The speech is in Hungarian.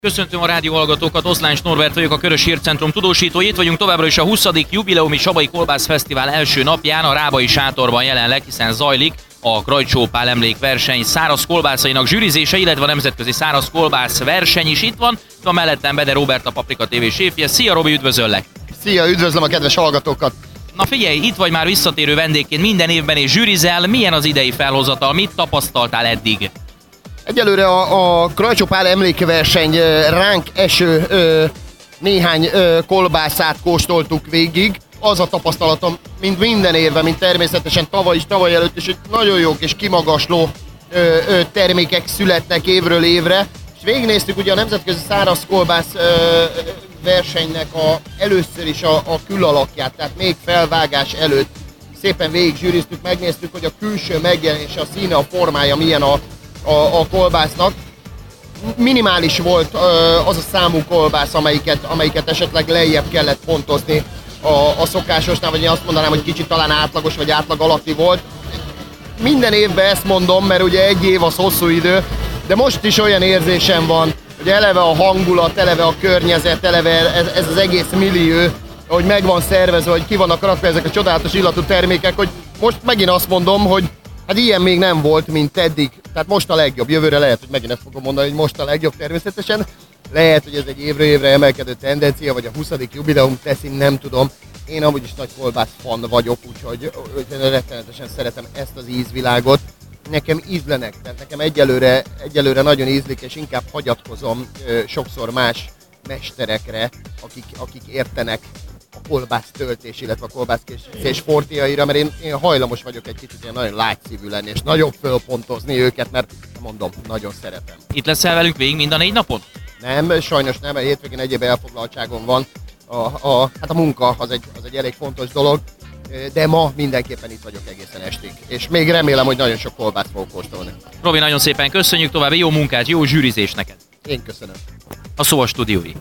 Köszöntöm a rádió hallgatókat, Oszláncs Norbert vagyok, a Körös Hírcentrum tudósítója. Itt vagyunk továbbra is a 20. jubileumi Sabai Kolbász Fesztivál első napján, a Rábai Sátorban jelenleg, hiszen zajlik a Krajcsó Pál emlékverseny száraz kolbászainak zsűrizése, illetve a nemzetközi száraz kolbász verseny is itt van. Itt van mellettem Bede Róbert, a Paprika TV séfje. Szia Robi, üdvözöllek! Szia, üdvözlöm a kedves hallgatókat! Na figyelj, itt vagy már visszatérő vendégként minden évben és zsűrizel. Milyen az idei felhozatal, mit tapasztaltál eddig? Egyelőre a Krajcsó Pál emlékverseny ránk eső néhány kolbászát kóstoltuk végig. Az a tapasztalatom, mint minden évben, mint természetesen tavaly is, tavaly előtt is, hogy nagyon jók és kimagasló termékek születnek évről évre. És végignéztük ugye a nemzetközi száraz kolbász versenynek először is a külalakját, tehát még felvágás előtt szépen végig zsűriztük, megnéztük, hogy a külső megjelenése, a színe, a formája milyen a kolbásznak. Minimális volt az a számú kolbász, amelyiket esetleg lejjebb kellett pontozni a szokásosnál, vagy én azt mondanám, hogy kicsit talán átlagos vagy átlag alatti volt. Minden évben ezt mondom, mert ugye egy év az hosszú idő, de most is olyan érzésem van, hogy eleve a hangulat, eleve a környezet, eleve ez az egész millió, hogy meg van szervezve, hogy ki vannak rakva ezek a csodálatos illatú termékek, hogy most megint azt mondom, hogy hát ilyen még nem volt, mint eddig. Tehát most a legjobb. Jövőre lehet, hogy megint ezt fogom mondani, hogy most a legjobb természetesen. Lehet, hogy ez egy évről évre emelkedő tendencia, vagy a 20. jubileum teszi, nem tudom. Én amúgy is nagy kolbász fan vagyok, úgyhogy rettenetesen szeretem ezt az ízvilágot. Nekem ízlenek, tehát nekem egyelőre nagyon ízlik, és inkább hagyatkozom sokszor más mesterekre, akik értenek a kolbász töltés, illetve a kolbászkészítés fortéjaira, mert én hajlamos vagyok egy kicsit ilyen nagyon lágyszívű lenni, és nagyon fölpontozni őket, mert mondom, nagyon szeretem. Itt leszel velünk végig mind a 4 napon? Nem, sajnos nem, mert hétvégén egyéb elfoglaltságon van. Hát a munka az egy elég fontos dolog, de ma mindenképpen itt vagyok egészen estig. És még remélem, hogy nagyon sok kolbászt fogok kóstolni. Robi, nagyon szépen köszönjük, további jó munkát, jó zsűrizés neked! Én köszönöm. A szó a stúdiói.